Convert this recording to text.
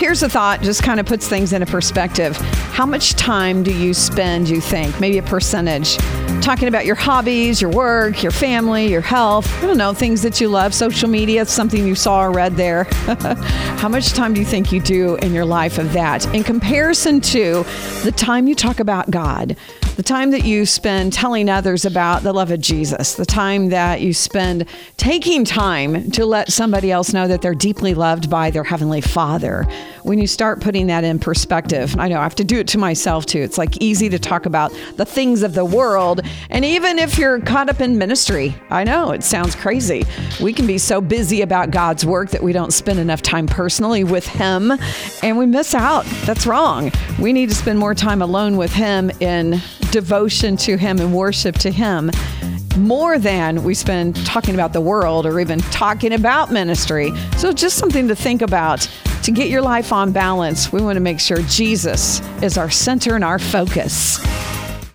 Here's a thought, just kind of puts things into perspective. How much time do you spend, you think, maybe a percentage, talking about your hobbies, your work, your family, your health, I don't know, things that you love, social media, something you saw or read there. How much time do you think you do in your life of that in comparison to the time you talk about God? The time that you spend telling others about the love of Jesus, the time that you spend taking time to let somebody else know that they're deeply loved by their Heavenly Father. When you start putting that in perspective, I know I have to do it to myself too. It's like easy to talk about the things of the world. And even if you're caught up in ministry, I know it sounds crazy. We can be so busy about God's work that we don't spend enough time personally with Him and we miss out. That's wrong. We need to spend more time alone with Him in devotion to Him and worship to Him more than we spend talking about the world or even talking about ministry. So just something to think about. To get your life on balance, we want to make sure Jesus is our center and our focus.